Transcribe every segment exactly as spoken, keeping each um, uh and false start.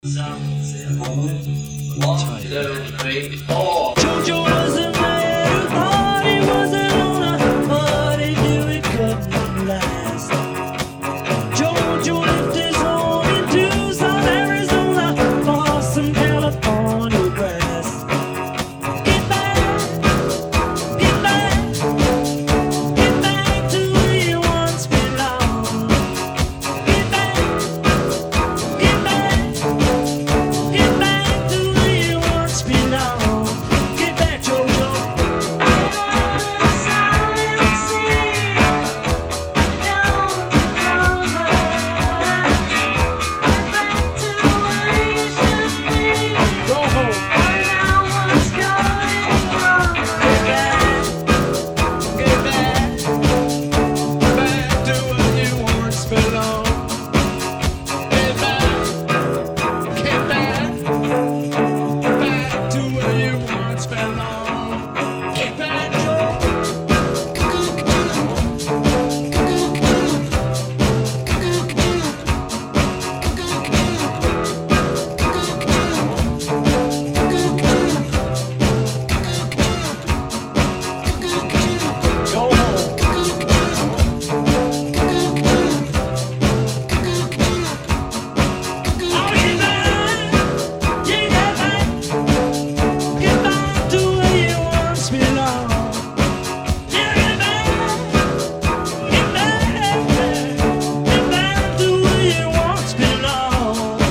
One, two, three, four. Jojo was a man who thought he was a loner, but he knew it couldn't last. Jojo left his home in Tucson, Arizona, for some California grass. Get back, get back, get back to where you once belonged. Get back, get back, get back to where you once belonged. Get back, Jojo. Go home. Get back, get back, back to where you once belonged. Get back, get back, back to where you once belonged. Get back, go home. Oh, get back, yeah, get back, get back to where you once belonged. Yeah, get back, get back, get back to where you once belonged.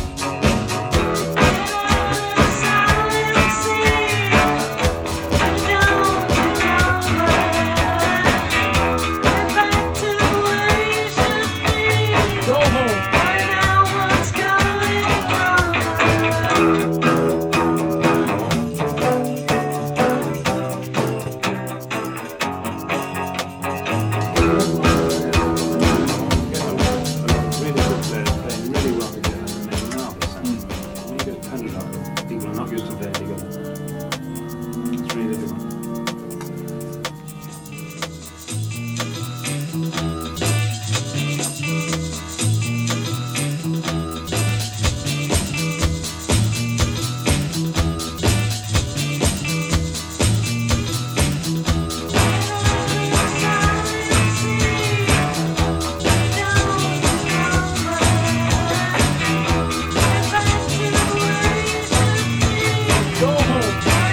Go home. Really good players playing really well together and making an art. When you get a penny like people are not used to playing together. It's really difficult. Go home.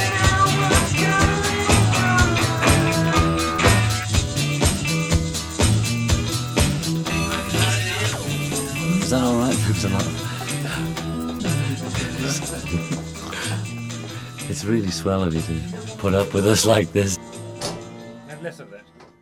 Is that all right, folks? or not? It's really swell of you to put up with us like this. Have less of that.